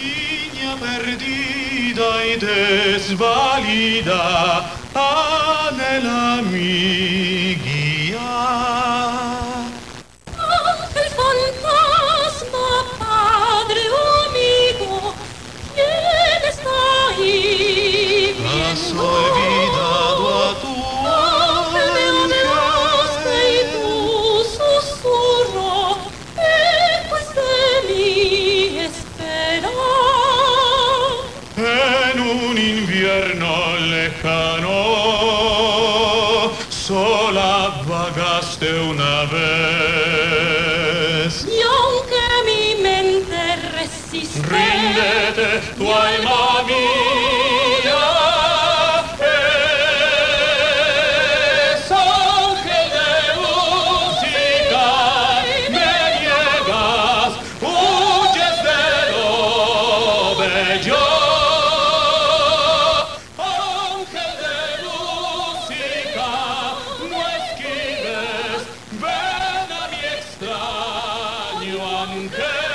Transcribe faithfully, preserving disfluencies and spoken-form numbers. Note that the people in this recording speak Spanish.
Niña perdida y desvalida, anhela mi guía. Ángel fantasma, padre o amigo, ¿quién está ahí Has viendo? olvidado a tu Ángel me hablaste y ángel tu susurro eco es de mi espera. en un invierno lejano. Sola vagaste una vez. Y aunque mi mente resiste, Ríndete, tu alma mía es ángel de música. Me niegas, huyes de lo bello. Ángel de música, no esquives, ven a mi extraño ángel.